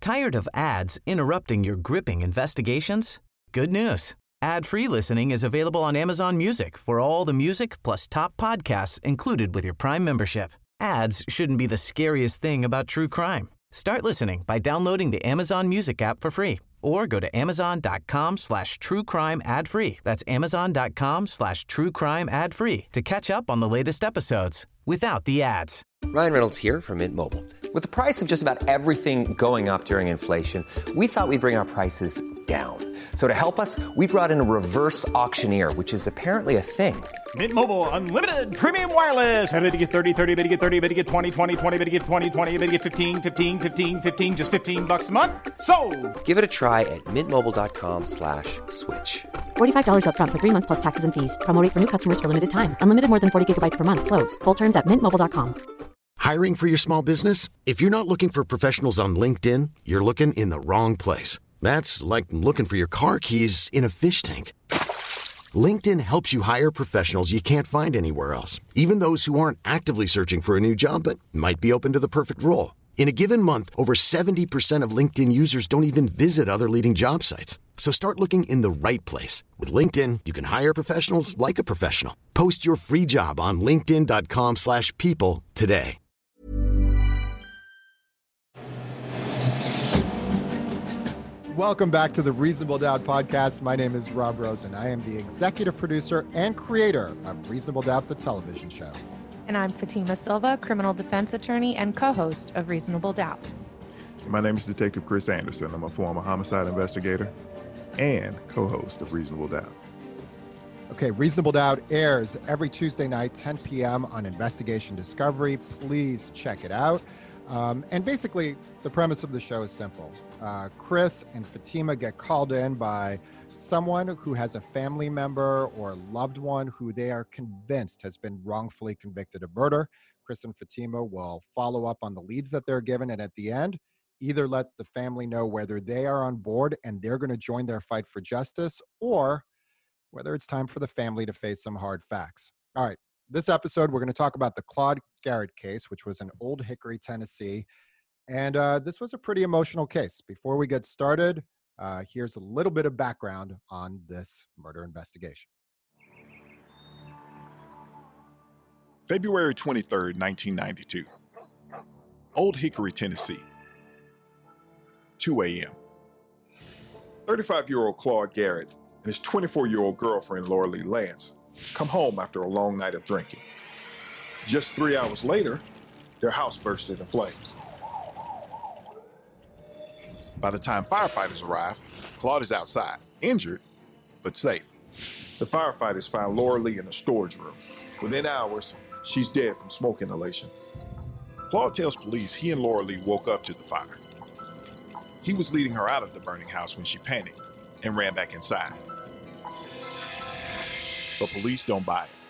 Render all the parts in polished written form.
Tired of ads interrupting your gripping investigations? Good news. Ad-free listening is available on Amazon Music for all the music plus top podcasts included with your Prime membership. Ads shouldn't be the scariest thing about true crime. Start listening by downloading the Amazon Music app for free or go to amazon.com/truecrime ad-free. That's amazon.com/truecrime ad-free to catch up on the latest episodes without the ads. Ryan Reynolds here from Mint Mobile. With the price of just about everything going up during inflation, we thought we'd bring our prices down. So to help us, we brought in a reverse auctioneer, which is apparently a thing. Mint Mobile Unlimited Premium Wireless. How to get 30, 30, bit to get 30, bit to get 20, 20, 20, bit to get 20, 20, bit to get 15, 15, 15, 15, just $15 a month? Sold! Give it a try at mintmobile.com/switch. $45 up front for 3 months plus taxes and fees. Promo rate for new customers for limited time. Unlimited more than 40 gigabytes per month. Slows full terms at mintmobile.com. Hiring for your small business? If you're not looking for professionals on LinkedIn, you're looking in the wrong place. That's like looking for your car keys in a fish tank. LinkedIn helps you hire professionals you can't find anywhere else, even those who aren't actively searching for a new job but might be open to the perfect role. In a given month, over 70% of LinkedIn users don't even visit other leading job sites. So start looking in the right place. With LinkedIn, you can hire professionals like a professional. Post your free job on linkedin.com/people today. Welcome back to the Reasonable Doubt podcast. My name is Rob Rosen. I am the executive producer and creator of Reasonable Doubt, the television show. And I'm Fatima Silva, criminal defense attorney and co-host of Reasonable Doubt. My name is Detective Chris Anderson. I'm a former homicide investigator and co-host of Reasonable Doubt. Okay, Reasonable Doubt airs every Tuesday night, 10 p.m. on Investigation Discovery. Please check it out. And basically, the premise of the show is simple. Chris and Fatima get called in by someone who has a family member or loved one who they are convinced has been wrongfully convicted of murder. Chris and Fatima will follow up on the leads that they're given, and at the end, either let the family know whether they are on board and they're going to join their fight for justice, or whether it's time for the family to face some hard facts. All right, this episode, we're going to talk about the Claude Garrett case, which was in Old Hickory, Tennessee. And this was a pretty emotional case. Before we get started, here's a little bit of background on this murder investigation. February 23rd, 1992. Old Hickory, Tennessee. 2 a.m. 35-year-old Claude Garrett and his 24-year-old girlfriend, Laura Lee Lance, come home after a long night of drinking. Just 3 hours later, their house burst into flames. By the time firefighters arrive, Claude is outside, injured, but safe. The firefighters find Laura Lee in the storage room. Within hours, she's dead from smoke inhalation. Claude tells police he and Laura Lee woke up to the fire. He was leading her out of the burning house when she panicked and ran back inside. But police don't buy it.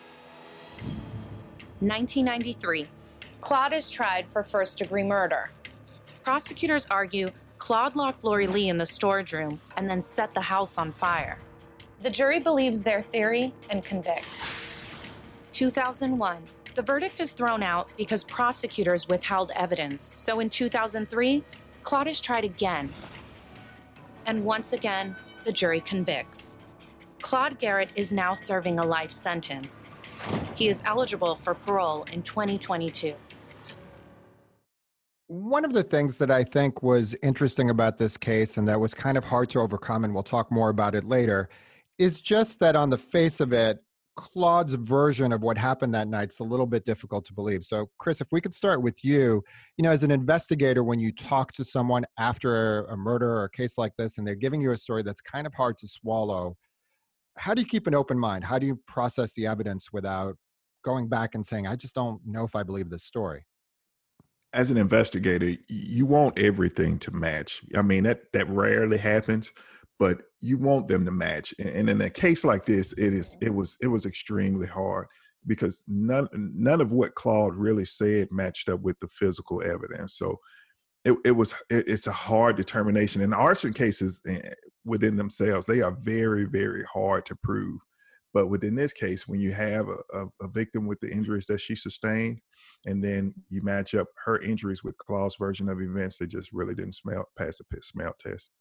1993. Claude is tried for first-degree murder. Prosecutors argue Claude locked Lori Lee in the storage room and then set the house on fire. The jury believes their theory and convicts. 2001. The verdict is thrown out because prosecutors withheld evidence. So in 2003, Claude is tried again. And once again, the jury convicts. Claude Garrett is now serving a life sentence. He is eligible for parole in 2022. One of the things that I think was interesting about this case, and that was kind of hard to overcome, and we'll talk more about it later, is just that on the face of it, Claude's version of what happened that night is a little bit difficult to believe. So, Chris, if we could start with you, as an investigator, when you talk to someone after a murder or a case like this, and they're giving you a story that's kind of hard to swallow, how do you keep an open mind? How do you process the evidence without going back and saying, I just don't know if I believe this story? As an investigator, you want everything to match. I mean, that rarely happens, but you want them to match. And in a case like this, it was extremely hard because none of what Claude really said matched up with the physical evidence. So it's a hard determination. And arson cases within themselves, they are very, very hard to prove. But within this case, when you have a victim with the injuries that she sustained, And then you match up her injuries with Claw's version of events. They just really didn't pass the smell test.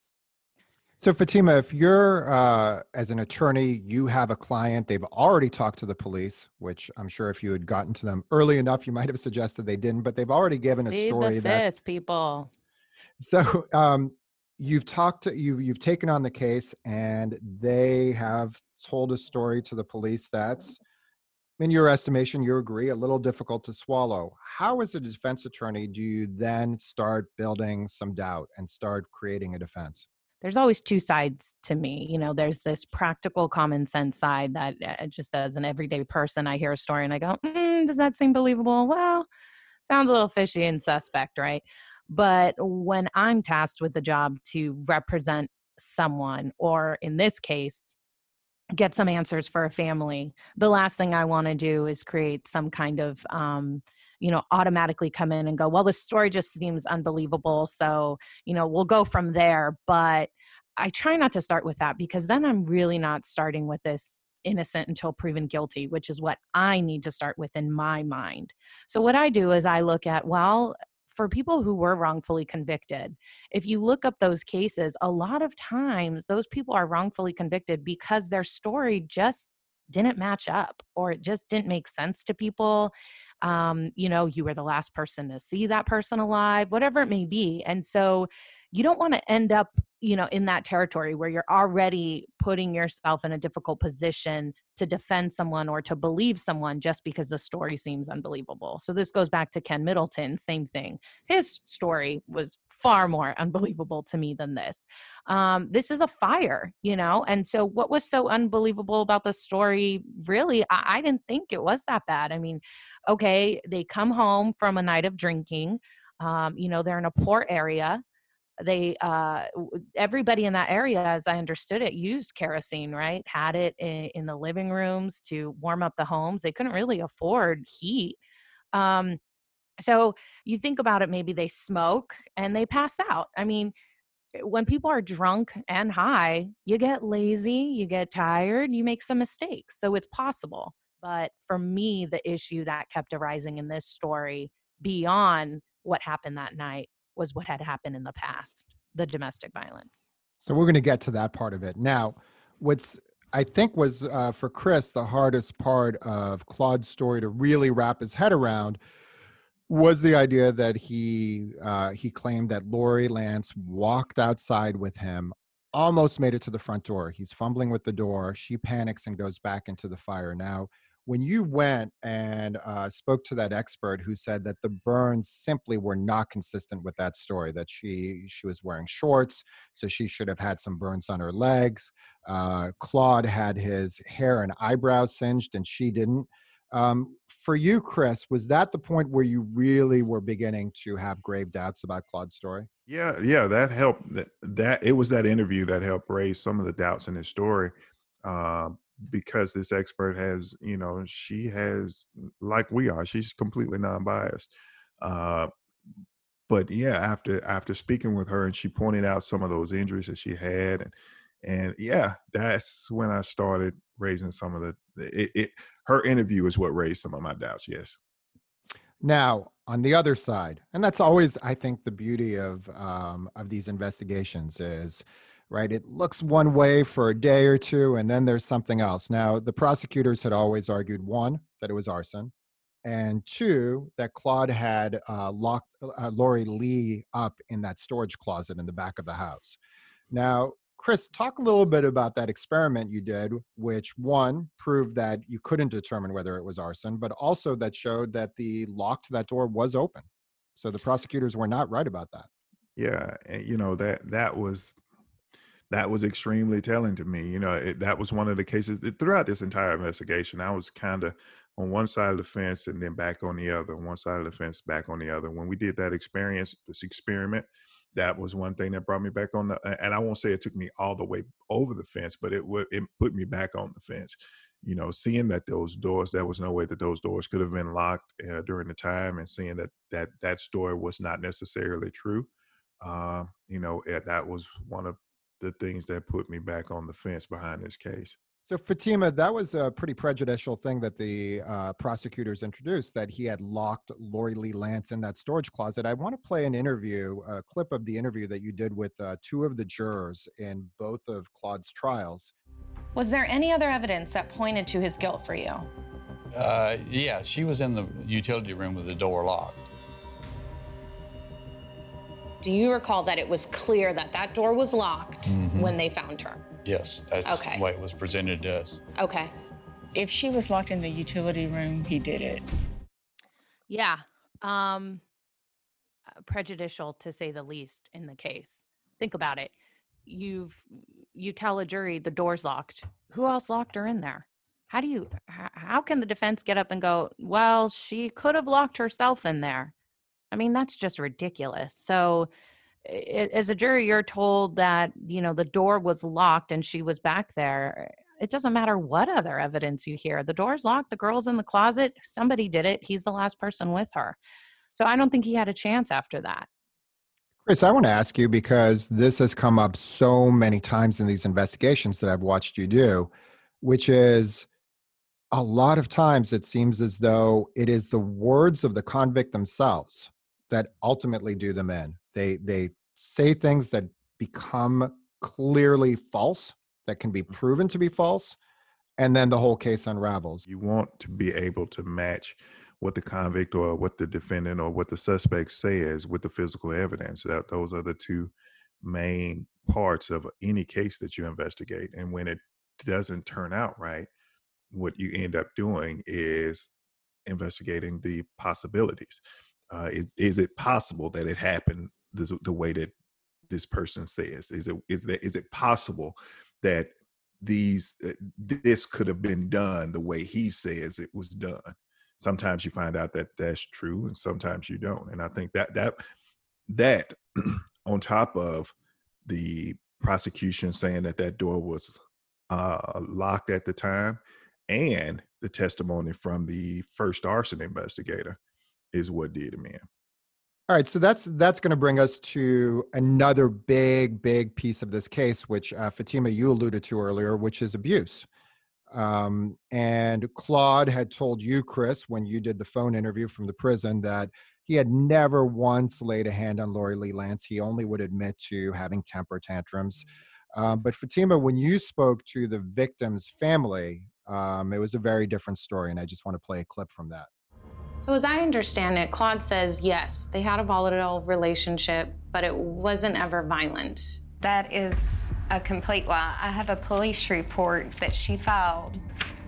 So Fatima, if you're as an attorney, you have a client, they've already talked to the police, which I'm sure if you had gotten to them early enough, you might have suggested they didn't, but they've already given a Plead story the that's fifth, people. so you've talked to you've taken on the case, and they have told a story to the police that's, in your estimation, you agree, a little difficult to swallow. How, as a defense attorney, do you then start building some doubt and start creating a defense? There's always two sides to me. You know, there's this practical common sense side that just as an everyday person, I hear a story and I go, does that seem believable? Well, sounds a little fishy and suspect, right? But when I'm tasked with the job to represent someone, or in this case, get some answers for a family, the last thing I want to do is create some kind of, automatically come in and go, well, the story just seems unbelievable. So, we'll go from there. But I try not to start with that, because then I'm really not starting with this innocent until proven guilty, which is what I need to start with in my mind. So what I do is I look at, well, for people who were wrongfully convicted, if you look up those cases, a lot of times those people are wrongfully convicted because their story just didn't match up, or it just didn't make sense to people. You were the last person to see that person alive, whatever it may be. And so you don't want to end up, in that territory where you're already putting yourself in a difficult position to defend someone or to believe someone just because the story seems unbelievable. So this goes back to Ken Middleton, same thing. His story was far more unbelievable to me than this. This is a fire, and so what was so unbelievable about the story, really, I didn't think it was that bad. I mean, okay, they come home from a night of drinking, they're in a poor area. Everybody in that area, as I understood it, used kerosene, right? Had it in the living rooms to warm up the homes. They couldn't really afford heat. So you think about it, maybe they smoke and they pass out. I mean, when people are drunk and high, you get lazy, you get tired, you make some mistakes. So it's possible. But for me, the issue that kept arising in this story, beyond what happened that night, was what had happened in the past, the domestic violence. So we're going to get to that part of it. Now, what's I think was for Chris, the hardest part of Claude's story to really wrap his head around was the idea that he claimed that Lori Lance walked outside with him, almost made it to the front door. He's fumbling with the door. She panics and goes back into the fire. Now, when you went and spoke to that expert who said that the burns simply were not consistent with that story, that she was wearing shorts, so she should have had some burns on her legs. Claude had his hair and eyebrows singed and she didn't. For you, Chris, was that the point where you really were beginning to have grave doubts about Claude's story? Yeah, that helped. That it was that interview that helped raise some of the doubts in his story. Because this expert has, she has, like we are, she's completely non-biased. But yeah, after speaking with her, and she pointed out some of those injuries that she had, and yeah, that's when I started raising some of her interview is what raised some of my doubts. Yes. Now, on the other side, and that's always, I think, the beauty of these investigations is, right, it looks one way for a day or two, and then there's something else. Now, the prosecutors had always argued, one, that it was arson, and two, that Claude had locked Lori Lee up in that storage closet in the back of the house. Now, Chris, talk a little bit about that experiment you did, which, one, proved that you couldn't determine whether it was arson, but also that showed that the lock to that door was open. So the prosecutors were not right about that. Yeah, and that was extremely telling to me. That was one of the cases throughout this entire investigation. I was kind of on one side of the fence and then back on the other, one side of the fence, back on the other. When we did this experiment, that was one thing that brought me back on and I won't say it took me all the way over the fence, but it put me back on the fence. Seeing that those doors, there was no way that those doors could have been locked during the time, and seeing that story was not necessarily true. That was one of the things that put me back on the fence behind this case. So Fatima, that was a pretty prejudicial thing that the prosecutors introduced, that he had locked Lori Lee Lance in that storage closet. I want to play a clip of the interview that you did with two of the jurors in both of Claude's trials. Was there any other evidence that pointed to his guilt for you? Yeah, she was in the utility room with the door locked. Do you recall that it was clear that that door was locked when they found her? Yes, that's the way it was presented to us. Okay. If she was locked in the utility room, he did it. Yeah. Prejudicial, to say the least, in the case. Think about it. You tell a jury the door's locked. Who else locked her in there? How can the defense get up and go, well, she could have locked herself in there? I mean, that's just ridiculous. So as a jury, you're told that, the door was locked and she was back there. It doesn't matter what other evidence you hear. The door's locked. The girl's in the closet. Somebody did it. He's the last person with her. So I don't think he had a chance after that. Chris, I want to ask you, because this has come up so many times in these investigations that I've watched you do, which is a lot of times it seems as though it is the words of the convict themselves that ultimately do them in. They say things that become clearly false, that can be proven to be false, and then the whole case unravels. You want to be able to match what the convict or what the defendant or what the suspect says with the physical evidence. Those are the two main parts of any case that you investigate. And when it doesn't turn out right, what you end up doing is investigating the possibilities. Is it possible that it happened the way that this person says? Is it possible that this could have been done the way he says it was done? Sometimes you find out that that's true, and sometimes you don't. And I think that on top of the prosecution saying that door was locked at the time, and the testimony from the first arson investigator, is what did him in. All right, so that's going to bring us to another big piece of this case, which Fatima, you alluded to earlier, which is abuse. And Claude had told you, Chris, when you did the phone interview from the prison, that he had never once laid a hand on Lori Lee Lance. He only would admit to having temper tantrums. But Fatima, when you spoke to the victim's family, it was a very different story, and I just want to play a clip from that. So as I understand it, Claude says, yes, they had a volatile relationship, but it wasn't ever violent. That is a complete lie. I have a police report that she filed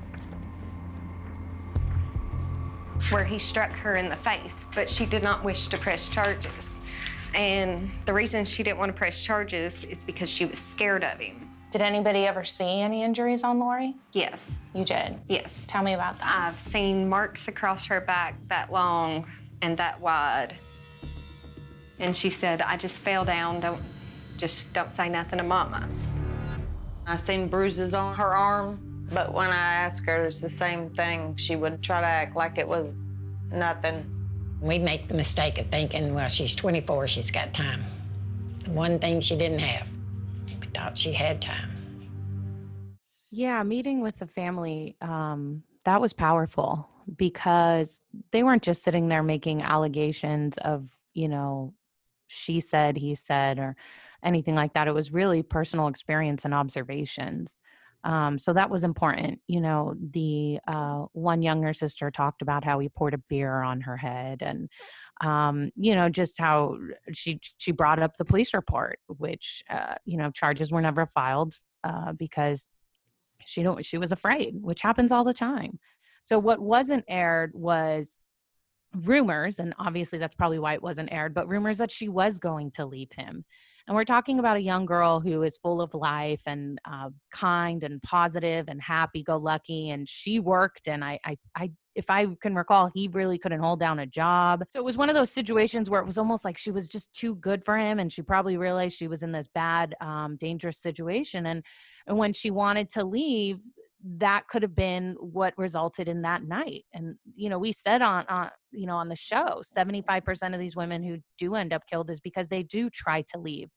where he struck her in the face, but she did not wish to press charges. And the reason she didn't want to press charges is because she was scared of him. Did anybody ever see any injuries on Lori? Yes. You did? Yes. Tell me about that. I've seen marks across her back that long and that wide. And she said, I just fell down. Don't say nothing to Mama. I seen bruises on her arm, but when I asked her, it's the same thing. She would try to act like it was nothing. We make the mistake of thinking, well, she's 24, she's got time. The one thing she didn't have. We thought she had time. Yeah, meeting with the family, that was powerful, because they weren't just sitting there making allegations of, she said, he said, or anything like that. It was really personal experience and observations. So that was important. The one younger sister talked about how he poured a beer on her head, and just how she brought up the police report, which charges were never filed because she was afraid, which happens all the time. So what wasn't aired was rumors, and obviously that's probably why it wasn't aired, but rumors that she was going to leave him. And we're talking about a young girl who is full of life and kind and positive and happy-go-lucky. And she worked, and I, if I can recall, he really couldn't hold down a job. So it was one of those situations where it was almost like she was just too good for him, and she probably realized she was in this bad, dangerous situation. And when she wanted to leave, that could have been what resulted in that night. And, we said on the show, 75% of these women who do end up killed is because they do try to leave.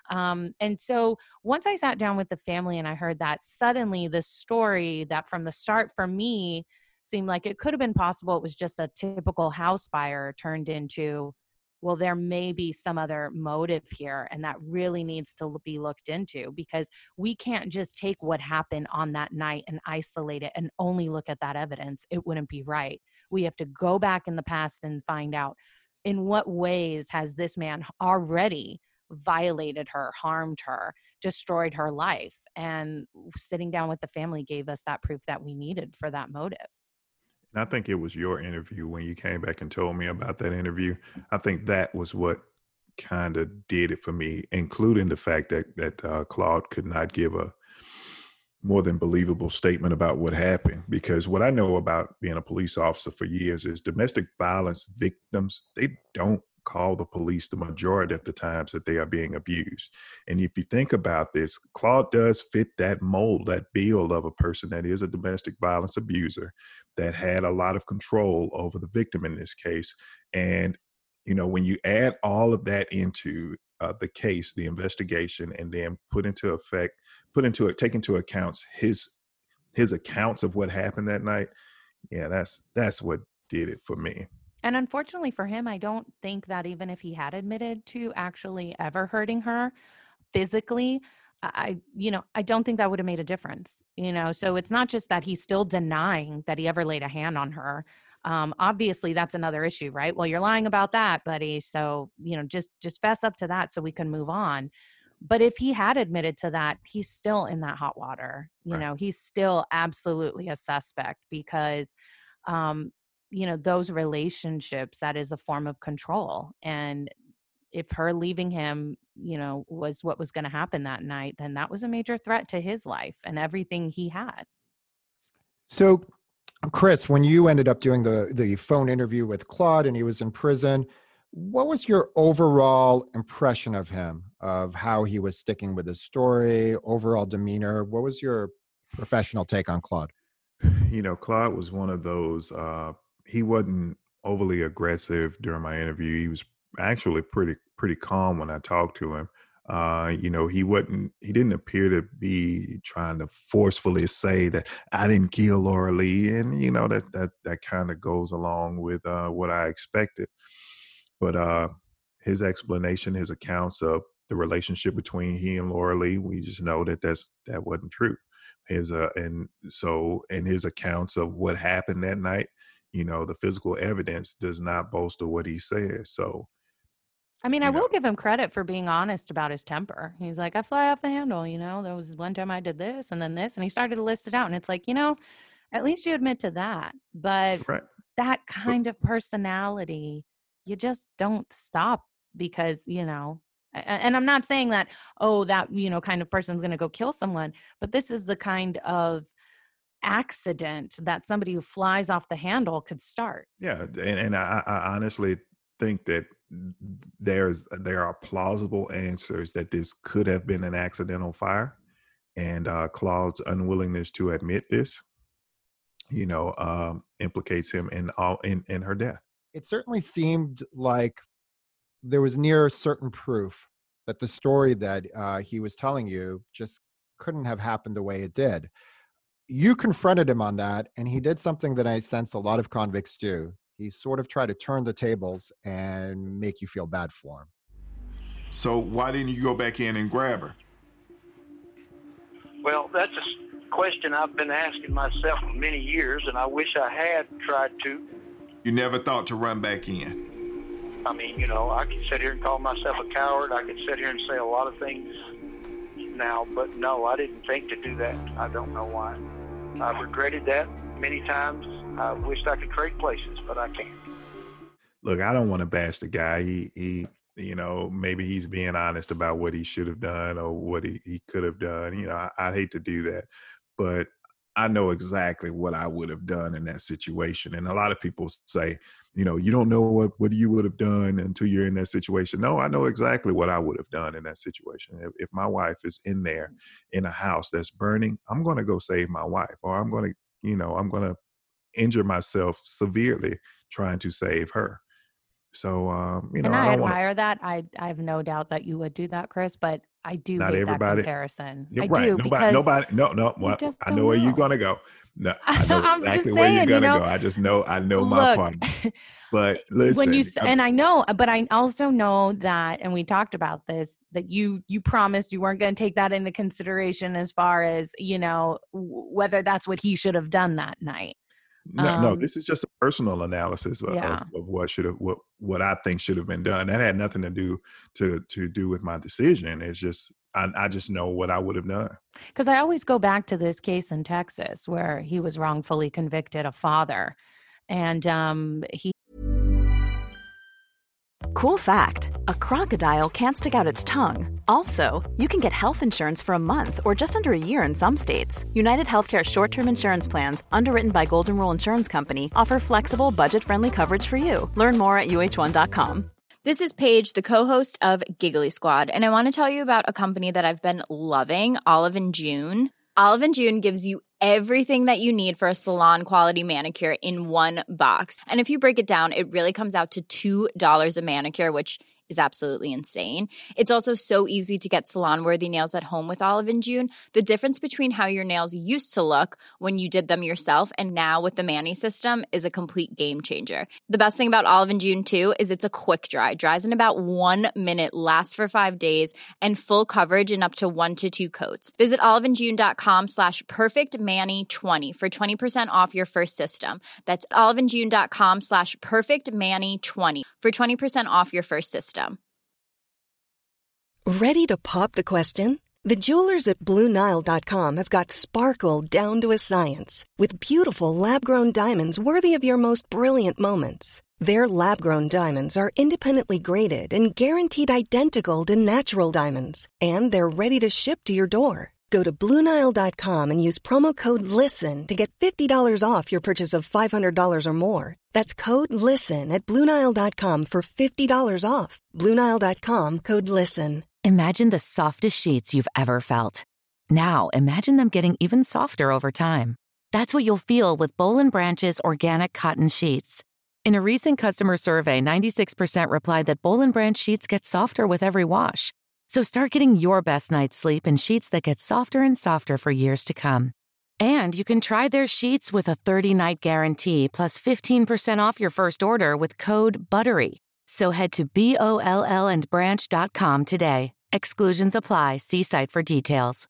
And so once I sat down with the family and I heard that, suddenly the story that from the start for me seemed like it could have been possible it was just a typical house fire turned into, well, there may be some other motive here, and that really needs to be looked into, because we can't just take what happened on that night and isolate it and only look at that evidence. It wouldn't be right. We have to go back in the past and find out, in what ways has this man already violated her, harmed her, destroyed her life? And sitting down with the family gave us that proof that we needed for that motive. And I think it was your interview when you came back and told me about that interview. I think that was what kind of did it for me, including the fact that Claude could not give a more than believable statement about what happened. Because what I know about being a police officer for years is domestic violence victims, they don't call the police the majority of the times that they are being abused. And if you think about this, Claude does fit that mold, that bill of a person that is a domestic violence abuser that had a lot of control over the victim in this case. And, you know, when you add all of that into the case, the investigation, and then take into account his accounts of what happened that night, yeah, that's what did it for me. And unfortunately for him, I don't think that even if he had admitted to actually ever hurting her physically, I don't think that would have made a difference, so it's not just that he's still denying that he ever laid a hand on her. Obviously that's another issue, right? Well, you're lying about that, buddy. So, just fess up to that so we can move on. But if he had admitted to that, he's still in that hot water. Right. He's still absolutely a suspect because, those relationships, that is a form of control. And if her leaving him, was what was going to happen that night, then that was a major threat to his life and everything he had. So, Chris, when you ended up doing the phone interview with Claude and he was in prison, what was your overall impression of him, of how he was sticking with his story, overall demeanor? What was your professional take on Claude? Claude was one of those, he wasn't overly aggressive during my interview. He was actually pretty calm when I talked to him. He didn't appear to be trying to forcefully say that I didn't kill Laura Lee. And, that kind of goes along with what I expected. But his explanation, his accounts of the relationship between he and Laura Lee, we just know that wasn't true. His accounts of what happened that night, the physical evidence does not bolster what he says. So, I will give him credit for being honest about his temper. He's like, I fly off the handle, there was one time I did this and then this, and he started to list it out. And it's like, at least you admit to that. But right. That kind of personality, you just don't stop because, and I'm not saying that, that, kind of person's going to go kill someone, but this is the kind of accident that somebody who flies off the handle could start. Yeah. And I honestly think that there are plausible answers that this could have been an accidental fire, and Claude's unwillingness to admit this, implicates him in her death. It certainly seemed like there was near certain proof that the story that he was telling you just couldn't have happened the way it did. You confronted him on that, and he did something that I sense a lot of convicts do. He sort of tried to turn the tables and make you feel bad for him. So why didn't you go back in and grab her? Well, that's a question I've been asking myself for many years, and I wish I had tried to. You never thought to run back in? I could sit here and call myself a coward. I could sit here and say a lot of things now, but no, I didn't think to do that. I don't know why. I've regretted that many times. I wished I could trade places, but I can't. Look, I don't want to bash the guy. He maybe he's being honest about what he should have done or what he could have done. I'd hate to do that, but I know exactly what I would have done in that situation. And a lot of people say, you don't know what you would have done until you're in that situation. No, I know exactly what I would have done in that situation. If my wife is in there in a house that's burning, I'm going to go save my wife, or I'm going to injure myself severely trying to save her. So, and I admire that. I have no doubt that you would do that, Chris, but I do Not hate everybody. that comparison. Yeah, I right. do because Nobody. No. you Well, just I don't know where you're know. gonna go. No, I know I'm just exactly where you're saying, gonna go. I just know. I know my look, part. But when you listen, and I know, but I also know that, and we talked about this, that you promised you weren't going to take that into consideration as far as, whether that's what he should have done that night. no. This is just a personal analysis Yeah. of what should have what I think should have been done. That had nothing to do with my decision. It's just I just know what I would have done. Because I always go back to this case in Texas where he was wrongfully convicted, a father, and he. Cool fact, a crocodile can't stick out its tongue. Also, you can get health insurance for a month or just under a year in some states. United Healthcare short-term insurance plans, underwritten by Golden Rule Insurance Company, offer flexible, budget-friendly coverage for you. Learn more at uh1.com. This is Paige, the co-host of Giggly Squad, and I want to tell you about a company that I've been loving, Olive & June. Olive & June gives you everything that you need for a salon-quality manicure in one box. And if you break it down, it really comes out to $2 a manicure, which is absolutely insane. It's also so easy to get salon-worthy nails at home with Olive & June. The difference between how your nails used to look when you did them yourself and now with the Mani system is a complete game changer. The best thing about Olive & June, too, is it's a quick dry. Dries in about 1 minute, lasts for 5 days, and full coverage in up to 1 to 2 coats. Visit oliveandjune.com/perfectmani20 for 20% off your first system. That's oliveandjune.com/perfectmani20 for 20% off your first system. Ready to pop the question? The jewelers at BlueNile.com have got sparkle down to a science with beautiful lab-grown diamonds worthy of your most brilliant moments. Their lab-grown diamonds are independently graded and guaranteed identical to natural diamonds, and they're ready to ship to your door. Go to BlueNile.com and use promo code LISTEN to get $50 off your purchase of $500 or more. That's code LISTEN at BlueNile.com for $50 off. BlueNile.com, code LISTEN. Imagine the softest sheets you've ever felt. Now, imagine them getting even softer over time. That's what you'll feel with Boll & Branch's organic cotton sheets. In a recent customer survey, 96% replied that Boll & Branch sheets get softer with every wash. So start getting your best night's sleep in sheets that get softer and softer for years to come. And you can try their sheets with a 30-night guarantee plus 15% off your first order with code BUTTERY. So head to BOLLandbranch.com today. Exclusions apply. See site for details.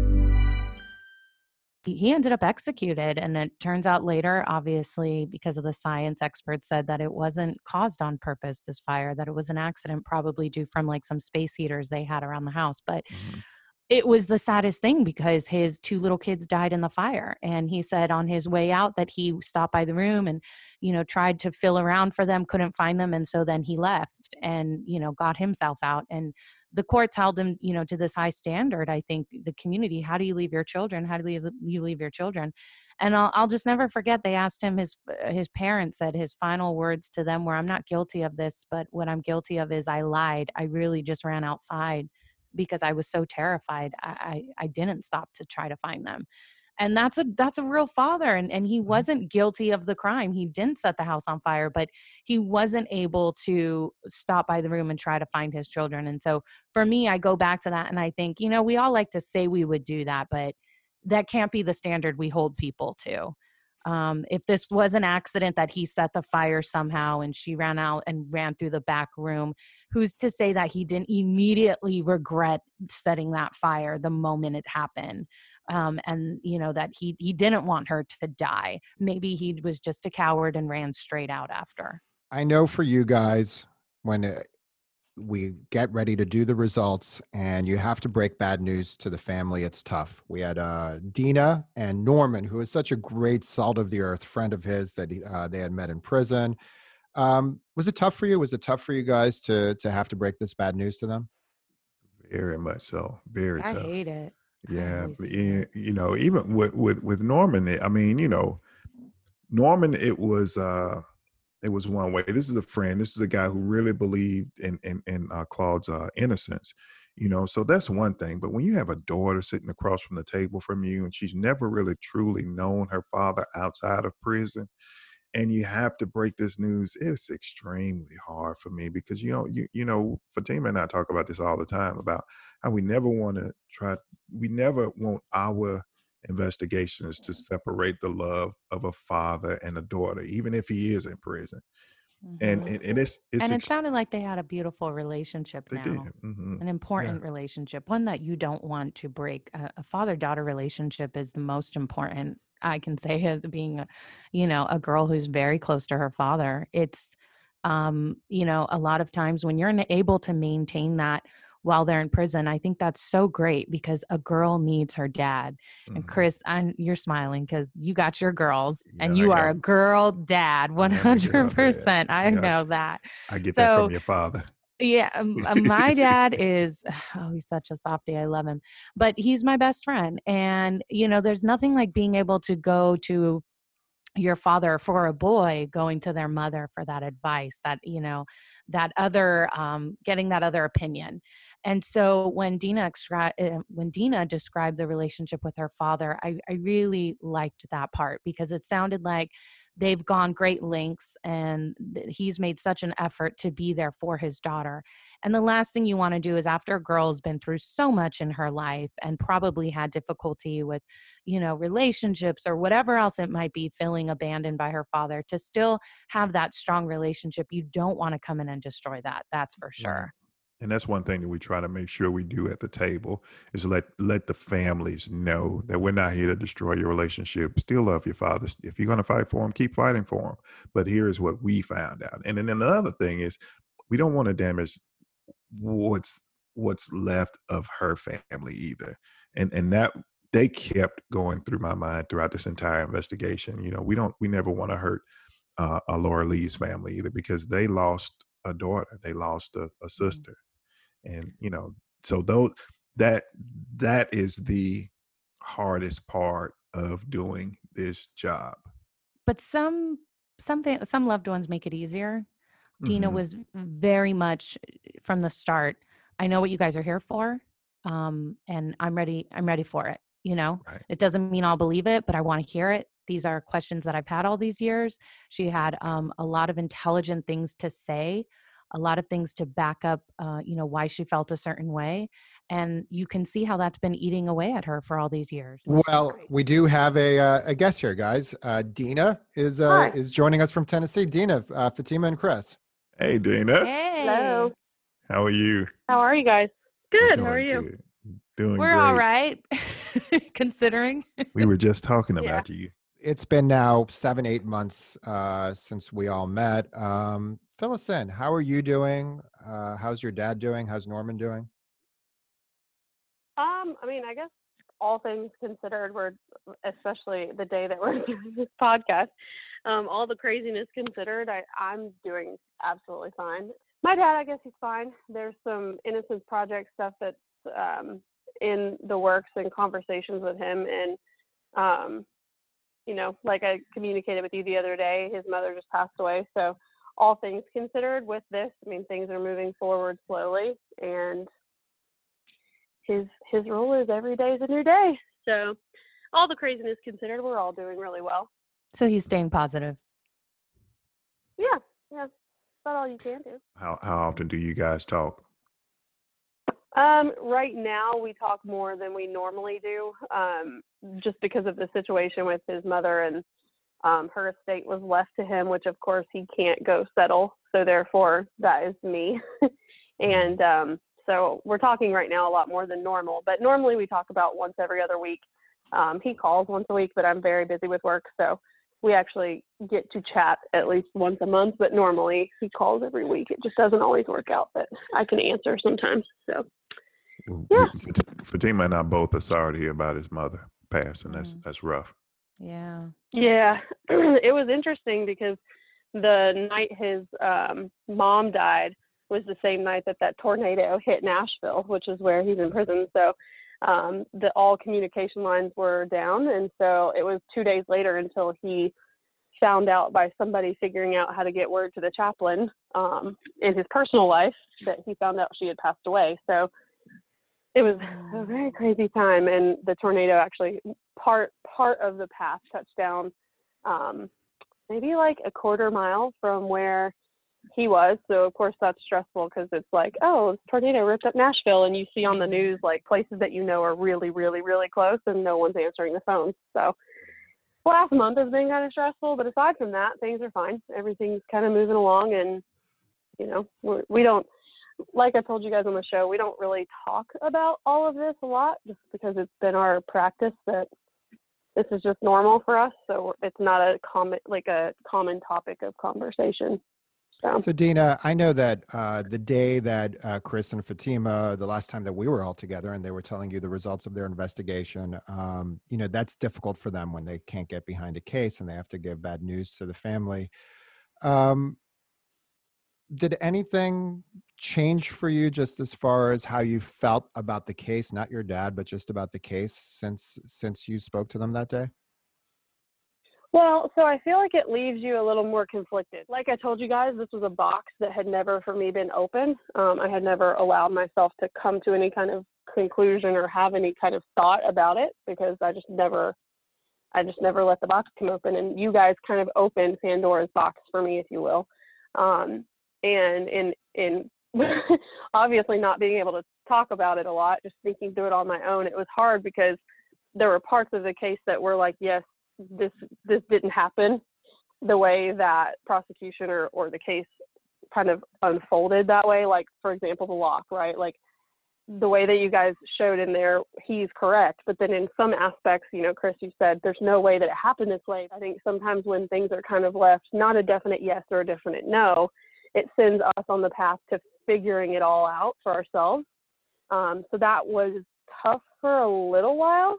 He ended up executed, and it turns out later, obviously, because of the science, experts said that it wasn't caused on purpose, this fire, that it was an accident probably due from like some space heaters they had around the house. But it was the saddest thing because his 2 little kids died in the fire. And he said on his way out that he stopped by the room and, tried to feel around for them, couldn't find them. And so then he left and, got himself out. And the courts held him, to this high standard. I think the community, how do you leave your children? How do you leave your children? And I'll just never forget, they asked him, his parents said his final words to them were, "I'm not guilty of this, but what I'm guilty of is I lied. I really just ran outside because I was so terrified. I didn't stop to try to find them." And that's a real father. And he wasn't guilty of the crime. He didn't set the house on fire, but he wasn't able to stop by the room and try to find his children. And so for me, I go back to that and I think, we all like to say we would do that, but that can't be the standard we hold people to. If this was an accident that he set the fire somehow and she ran out and ran through the back room, who's to say that he didn't immediately regret setting that fire the moment it happened? And that he didn't want her to die. Maybe he was just a coward and ran straight out after. I know for you guys, when we get ready to do the results and you have to break bad news to the family, it's tough. We had Dina and Norman, who is such a great salt of the earth friend of his that they had met in prison. Was it tough for you? Was it tough for you guys to have to break this bad news to them? Very much so. Very tough. I hate it. Yeah, but, even with Norman, I mean, Norman, it was one way. This is a friend. This is a guy who really believed in Claude's innocence. So that's one thing. But when you have a daughter sitting across from the table from you and she's never really truly known her father outside of prison, and you have to break this news. It's extremely hard for me because Fatima and I talk about this all the time about how we never want our investigations to separate the love of a father and a daughter, even if he is in prison. And it's and it sounded like they had a beautiful relationship they now, did. an important relationship, one that you don't want to break. A father-daughter relationship is the most important, I can say, as being a girl who's very close to her father. It's a lot of times when you're able to maintain that while they're in prison, I think that's so great because a girl needs her dad. And Chris, you're smiling because you got your girls and you are a girl dad, 100%. I know that. I get that from your father. Yeah, my dad is, he's such a softie. I love him, but he's my best friend. And, there's nothing like being able to go to your father for a boy, going to their mother for that advice, that, that other, getting that other opinion. And so when Dina described the relationship with her father, I really liked that part because it sounded like they've gone great lengths and he's made such an effort to be there for his daughter. And the last thing you want to do is, after a girl's been through so much in her life and probably had difficulty with, relationships or whatever else it might be, feeling abandoned by her father, to still have that strong relationship. You don't want to come in and destroy that. That's for sure. And that's one thing that we try to make sure we do at the table is let the families know that we're not here to destroy your relationship. Still love your father. If you're going to fight for him, keep fighting for him. But here's what we found out. And then another thing is, we don't want to damage what's left of her family either. And that they kept going through my mind throughout this entire investigation. We never want to hurt Laura Lee's family either, because they lost a daughter, they lost a sister. And, so that is the hardest part of doing this job. But some loved ones make it easier. Dina was very much from the start, I know what you guys are here for. And I'm ready for it. Right. It doesn't mean I'll believe it, but I want to hear it. These are questions that I've had all these years. She had a lot of intelligent things to say, a lot of things to back up, why she felt a certain way. And you can see how that's been eating away at her for all these years. Well, we do have a guest here, guys. Dina is joining us from Tennessee. Dina, Fatima and Chris. Hey, Dina. Hey. Hello. How are you? How are you guys? Good. How are you? Good. Doing We're great. all right, considering. We were just talking about you. It's been now 7-8 months since we all met. Fill us in. How are you doing? How's your dad doing? How's Norman doing? I guess all things considered, we're, especially the day that we're doing this podcast, all the craziness considered, I'm doing absolutely fine. My dad, I guess he's fine. There's some Innocence Project stuff that's in the works and conversations with him. And, like I communicated with you the other day, his mother just passed away. So all things considered with this, things are moving forward slowly. And his rule is every day is a new day. So all the craziness considered, we're all doing really well. So he's staying positive. Yeah. That's about all you can do. How often do you guys talk? Right now we talk more than we normally do, just because of the situation with his mother, and her estate was left to him, which of course he can't go settle. So therefore that is me. And, so we're talking right now a lot more than normal, but normally we talk about once every other week. He calls once a week, but I'm very busy with work. So we actually get to chat at least once a month, but normally he calls every week. It just doesn't always work out, but I can answer sometimes. So, yeah. Fatima and I both are sorry to hear about his mother passing. That's rough. Yeah. Yeah. It was interesting because the night his mom died was the same night that tornado hit Nashville, which is where he's in prison. So all communication lines were down. And so it was 2 days later until he found out by somebody figuring out how to get word to the chaplain in his personal life that he found out she had passed away. So it was a very crazy time. And the tornado actually, part of the path touched down maybe like a quarter mile from where he was. So of course that's stressful because it's like, oh, this tornado ripped up Nashville, and you see on the news like places that you know are really, really, really close, and no one's answering the phone. So last month has been kind of stressful, but aside from that, things are fine. Everything's kind of moving along, and you know, we don't, like I told you guys on the show, we don't really talk about all of this a lot just because it's been our practice that this is just normal for us. So it's not a common topic of conversation. So Dina, I know that the day that Chris and Fatima, the last time that we were all together and they were telling you the results of their investigation, you know, that's difficult for them when they can't get behind a case and they have to give bad news to the family. Did anything change for you just as far as how you felt about the case, not your dad, but just about the case since you spoke to them that day? Well, so I feel like it leaves you a little more conflicted. Like I told you guys, this was a box that had never for me been open. I had never allowed myself to come to any kind of conclusion or have any kind of thought about it because I just never let the box come open. And you guys kind of opened Pandora's box for me, if you will. And in obviously not being able to talk about it a lot, just thinking through it on my own, it was hard because there were parts of the case that were like, yes, this didn't happen the way that prosecution or the case kind of unfolded that way. Like, for example, the lock, right? Like the way that you guys showed in there, he's correct. But then in some aspects, you know, Chris, you said there's no way that it happened this way. I think sometimes when things are kind of left, not a definite yes or a definite no, it sends us on the path to figuring it all out for ourselves. So that was tough for a little while.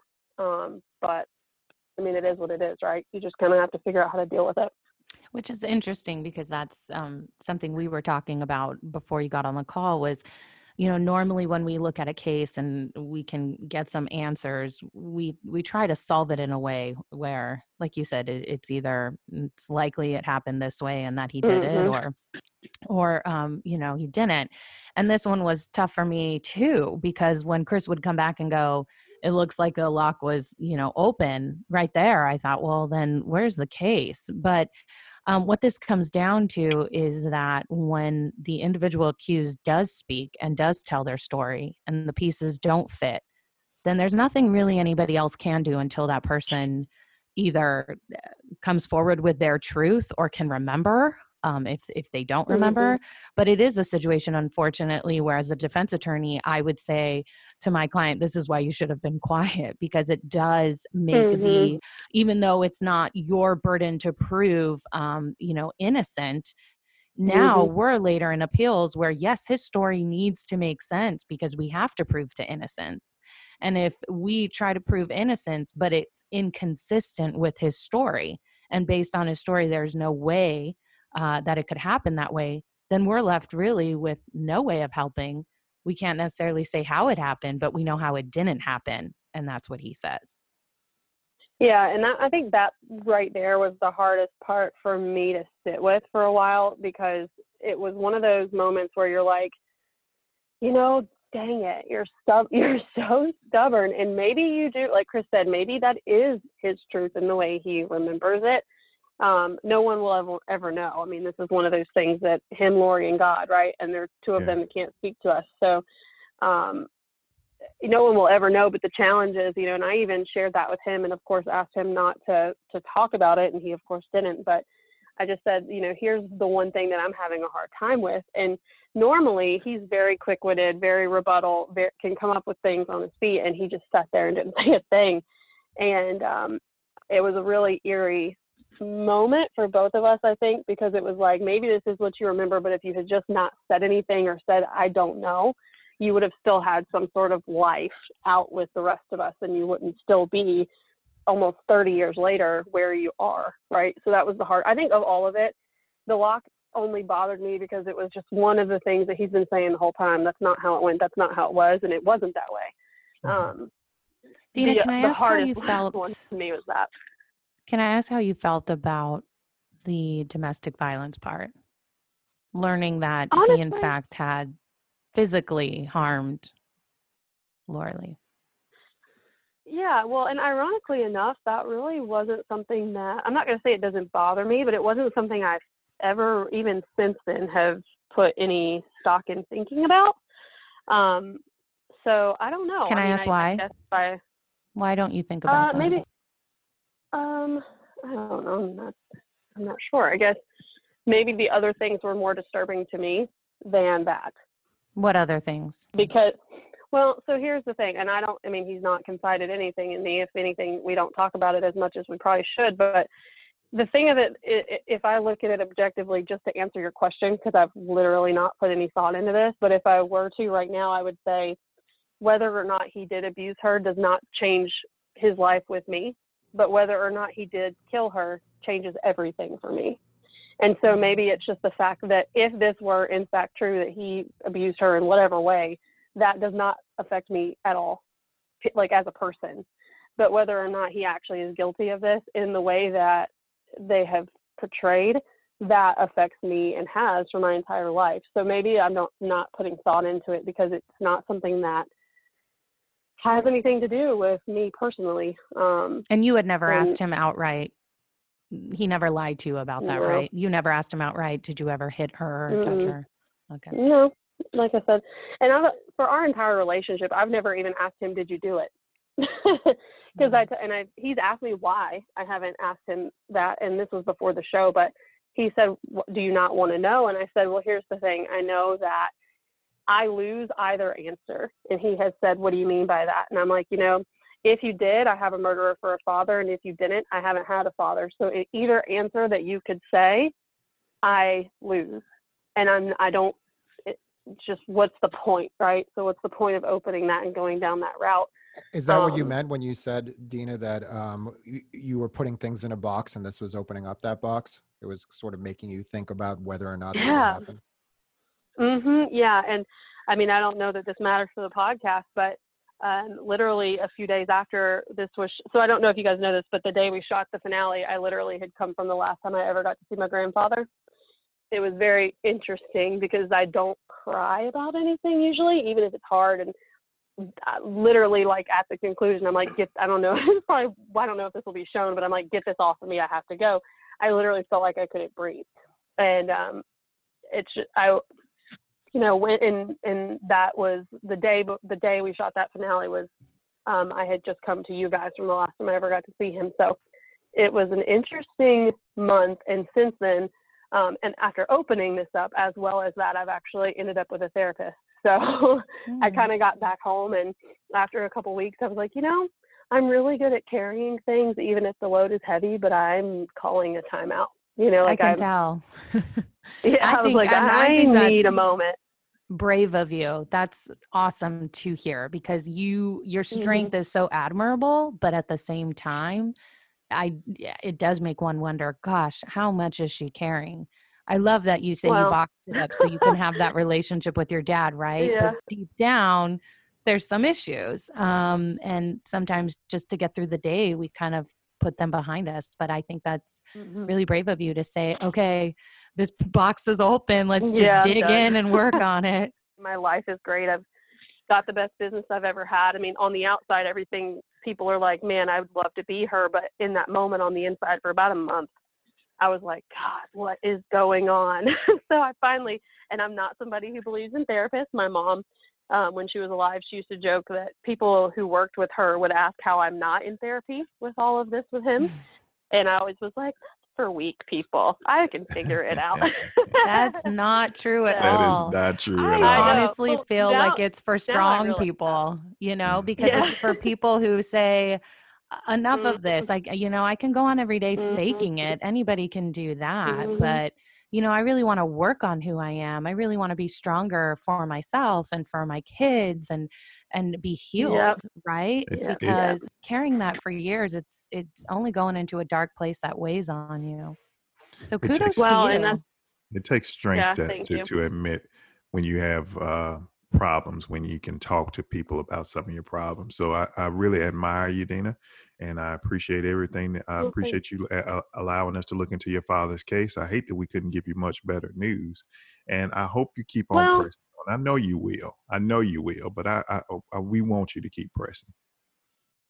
But I mean, it is what it is, right? You just kind of have to figure out how to deal with it. Which is interesting because that's something we were talking about before you got on the call was, you know, normally when we look at a case and we can get some answers, we try to solve it in a way where, like you said, it's either it's likely it happened this way and that he did it or you know, he didn't. And this one was tough for me too, because when Chris would come back and go, it looks like the lock was, you know, open right there, I thought, well, then where's the case? But what this comes down to is that when the individual accused does speak and does tell their story and the pieces don't fit, then there's nothing really anybody else can do until that person either comes forward with their truth or can remember if they don't remember. But it is a situation, unfortunately, where as a defense attorney, I would say to my client, this is why you should have been quiet, because it does make even though it's not your burden to prove, you know, innocent, now we're later in appeals where, yes, his story needs to make sense because we have to prove to innocence. And if we try to prove innocence, but it's inconsistent with his story, and based on his story, there's no way that it could happen that way, then we're left really with no way of helping. We can't necessarily say how it happened, but we know how it didn't happen. And that's what he says. Yeah. And I think that right there was the hardest part for me to sit with for a while, because it was one of those moments where you're like, you know, dang it, you're so stubborn. And maybe you do, like Chris said, maybe that is his truth in the way he remembers it. No one will ever know. I mean, this is one of those things that him, Lori, and God, right? And there's two of them that can't speak to us. So no one will ever know. But the challenge is, you know, and I even shared that with him and, of course, asked him not to talk about it. And he, of course, didn't. But I just said, you know, here's the one thing that I'm having a hard time with. And normally he's very quick-witted, very rebuttal, can come up with things on his feet. And he just sat there and didn't say a thing. And it was a really eerie moment for both of us, I think, because it was like, maybe this is what you remember, but if you had just not said anything or said, I don't know, you would have still had some sort of life out with the rest of us, and you wouldn't still be almost 30 years later where you are, right? So that was the hard, I think of all of it, the lock only bothered me because it was just one of the things that he's been saying the whole time. That's not how it went. That's not how it was. And it wasn't that way. Dina, can I ask how you felt? One to me was that. Can I ask how you felt about the domestic violence part? Learning that Honestly, he, in fact, had physically harmed Lori Lee. Yeah, well, and ironically enough, that really wasn't something that, I'm not going to say it doesn't bother me, but it wasn't something I've ever, even since then, have put any stock in thinking about. So I don't know. Can I ask why? I guess why don't you think about that? maybe, I don't know. I'm not sure. I guess maybe the other things were more disturbing to me than that. What other things? Because, well, so here's the thing, and he's not confided anything in me. If anything, we don't talk about it as much as we probably should, but the thing of it, if I look at it objectively, just to answer your question, because I've literally not put any thought into this, but if I were to right now, I would say whether or not he did abuse her does not change his life with me, but whether or not he did kill her changes everything for me. And so maybe it's just the fact that if this were in fact true, that he abused her in whatever way, that does not affect me at all, like as a person. But whether or not he actually is guilty of this in the way that they have portrayed, that affects me and has for my entire life. So maybe I'm not putting thought into it because it's not something that has anything to do with me personally. And you had never asked him outright. He never lied to you about that, No. right? You never asked him outright. Did you ever hit her or touch her? Okay. No, like I said, and for our entire relationship, I've never even asked him, "Did you do it?" Because he's asked me why I haven't asked him that, and this was before the show. But he said, "Do you not want to know?" And I said, "Well, here's the thing. I know that I lose either answer." And he has said, "What do you mean by that?" And I'm like, if you did, I have a murderer for a father, and if you didn't, I haven't had a father. So either answer that you could say, I lose, and I don't. Just what's the point, right? So what's the point of opening that and going down that route? Is that what you meant when you said, Dina, that you were putting things in a box and this was opening up that box? It was sort of making you think about whether or not this would happen. Yeah, and I don't know that this matters for the podcast, but literally a few days after this was, so I don't know if you guys know this, but the day we shot the finale, I literally had come from the last time I ever got to see my grandfather. It was very interesting because I don't cry about anything usually, even if it's hard. And literally, like at the conclusion, I'm like, I don't know, I don't know if this will be shown, but I'm like, get this off of me. I have to go. I literally felt like I couldn't breathe. And it's just, went and that was the day we shot that finale was, I had just come to you guys from the last time I ever got to see him. So it was an interesting month. And since then, and after opening this up, as well as that, I've actually ended up with a therapist. So I kind of got back home, and after a couple weeks, I was like, I'm really good at carrying things, even if the load is heavy, but I'm calling a timeout. I can tell. Yeah, I was like, I need a moment. Brave of you. That's awesome to hear because your strength is so admirable, but at the same time, it does make one wonder, gosh, how much is she carrying? I love that you say you boxed it up so you can have that relationship with your dad, right? Yeah. But deep down, there's some issues. And sometimes just to get through the day, we kind of put them behind us. But I think that's really brave of you to say, okay, this box is open. Let's just dig in and work on it. My life is great. I've got the best business I've ever had. On the outside, everything, people are like, man, I would love to be her. But in that moment on the inside for about a month, I was like, God, what is going on? So I finally, and I'm not somebody who believes in therapists. My mom, when she was alive, she used to joke that people who worked with her would ask how I'm not in therapy with all of this with him. And I always was like, for weak people. I can figure it out. That's not true at all. That is not true at all. I honestly feel like it's for strong people, because it's for people who say, enough of this. I can go on every day faking it. Anybody can do that. But, I really want to work on who I am. I really want to be stronger for myself and for my kids and be healed, right? Because carrying that for years, it's only going into a dark place that weighs on you. So kudos to you. It takes strength to admit when you have problems, when you can talk to people about some of your problems. So I really admire you, Dina, and I appreciate everything. I appreciate you allowing us to look into your father's case. I hate that we couldn't give you much better news, and I hope you keep on pressing on. I know you will, but we want you to keep pressing.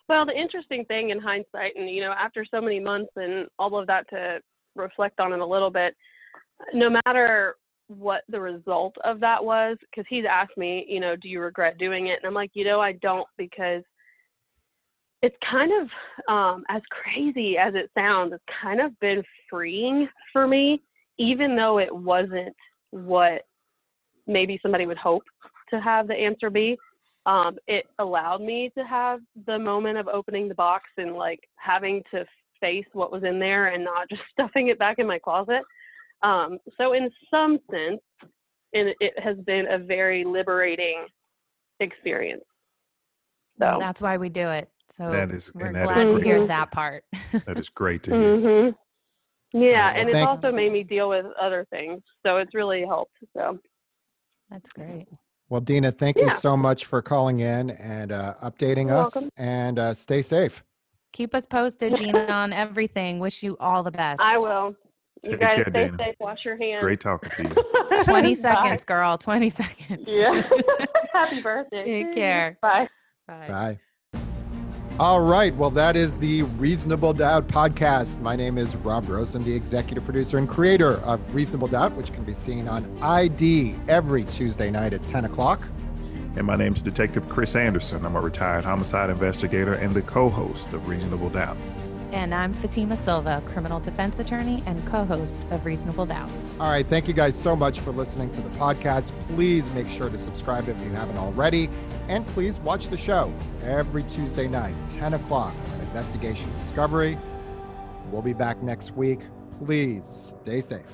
Well, the interesting thing in hindsight, and, after so many months and all of that to reflect on it a little bit, no matter what the result of that was, because he's asked me, do you regret doing it? And I'm like, I don't, because it's kind of, as crazy as it sounds, it's kind of been freeing for me, even though it wasn't what maybe somebody would hope to have the answer be. It allowed me to have the moment of opening the box and like having to face what was in there and not just stuffing it back in my closet. So in some sense, it has been a very liberating experience. So that's why we do it. So we're glad to hear that part. That is great to hear. Mm-hmm. Yeah, and it's also made me deal with other things. So it's really helped. So that's great. Well, Dina, thank you so much for calling in and updating us. Welcome. And stay safe. Keep us posted, Dina, on everything. Wish you all the best. I will. You guys care, stay Dana. safe. Wash your hands. Great talking to you. 20 seconds, girl. 20 seconds. Yeah. Happy birthday. Take care. Bye. Bye. All right. Well, that is the Reasonable Doubt podcast. My name is Rob Rosen, the executive producer and creator of Reasonable Doubt, which can be seen on ID every Tuesday night at 10 o'clock. And my name is Detective Chris Anderson. I'm a retired homicide investigator and the co-host of Reasonable Doubt. And I'm Fatima Silva, criminal defense attorney and co-host of Reasonable Doubt. All right. Thank you guys so much for listening to the podcast. Please make sure to subscribe if you haven't already. And please watch the show every Tuesday night, 10 o'clock on Investigation Discovery. We'll be back next week. Please stay safe.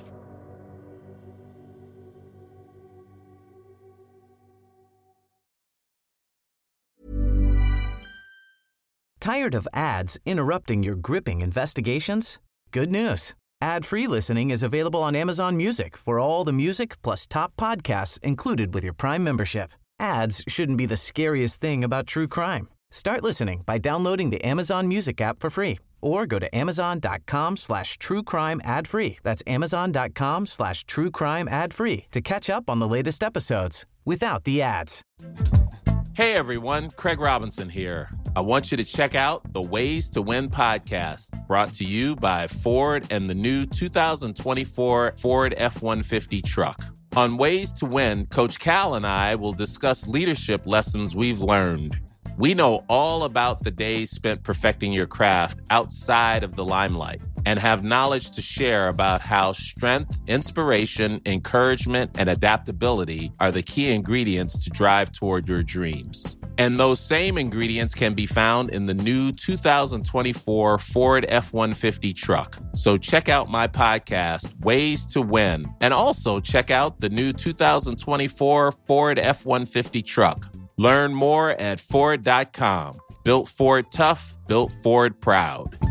Tired of ads interrupting your gripping investigations? Good news. Ad-free listening is available on Amazon Music for all the music plus top podcasts included with your Prime membership. Ads shouldn't be the scariest thing about true crime. Start listening by downloading the Amazon Music app for free or go to amazon.com/truecrime ad-free. That's amazon.com/truecrime ad-free to catch up on the latest episodes without the ads. Hey everyone, Craig Robinson here. I want you to check out the Ways to Win podcast, brought to you by Ford and the new 2024 Ford F-150 truck. On Ways to Win, Coach Cal and I will discuss leadership lessons we've learned. We know all about the days spent perfecting your craft outside of the limelight and have knowledge to share about how strength, inspiration, encouragement, and adaptability are the key ingredients to drive toward your dreams. And those same ingredients can be found in the new 2024 Ford F-150 truck. So check out my podcast, Ways to Win, and also check out the new 2024 Ford F-150 truck. Learn more at Ford.com. Built Ford tough, built Ford proud.